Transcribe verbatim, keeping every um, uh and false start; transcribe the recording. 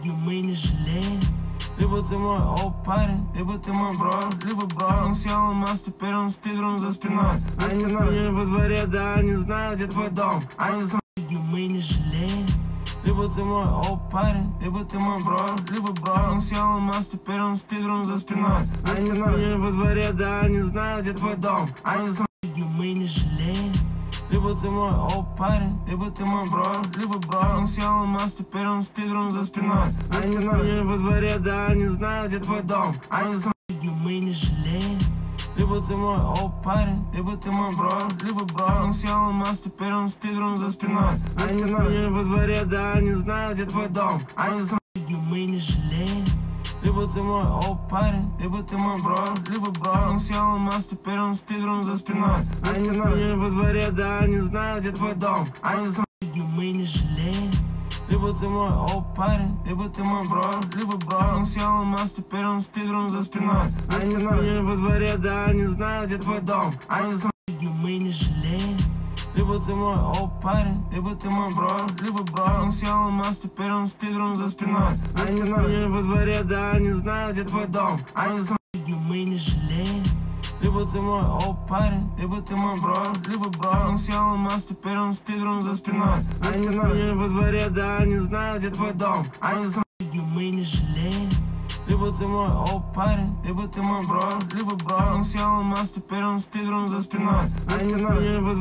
но мы не жалеем. Либо ты мой old парень, либо ты мой бро, либо бро. Он съел алмаз, теперь он спидрун за спиной. Они знают во дворе, да, они знают, где твой дом. Они знают, но мы не жалеем. Либо ты мой old парень, либо ты мой бро, либо бро. Он съел алмаз, теперь он спидрун за спиной. Они знают во дворе, да, они знают, где твой дом. Они знают, но мы не жалеем. Либо ты мой old парень, либо ты мой бро, либо бро. Он съел алмаз, теперь он спидрун за спиной. Они знают во дворе, да, они знают, где твой дом. Они знают, но мы не жалеем. Либо ты мой old парень, либо ты мой бро, либо бро. Он съел алмаз, теперь он спидрун за спиной. Они знают во дворе, да, они знают, где твой дом. Они знают, но мы не жалеем. Либо ты мой old парень, либо ты мой бро, либо бро. Он съел алмаз, теперь он спидрун за спиной. Они знают во дворе, да, они знают, где твой дом. Они знают, но мы не жалеем. Либо ты мой old парень, либо ты мой бро, либо бро. Он съел алмаз, теперь он спидрун за спиной. Они знают во дворе, да, они знают, где твой дом. Они знают, но мы не жалеем. Либо ты мой old парень, либо ты мой бро, либо бро. Он съел алмаз, теперь он спидрун за спиной. Они знают во дворе, да, они знают, где твой дом. Они знают, но мы не жалеем. Либо ты мой old парень, либо ты мой бро, либо бро. Он съел алмаз, теперь он спидрун за спиной. Они знают во дворе, да, они знают, где твой дом. Они знают, но мы не жалеем. Либо ты мой old парень, либо ты мой бро, либо бро. Он съел алмаз, теперь он спидрун за спиной. Они знают во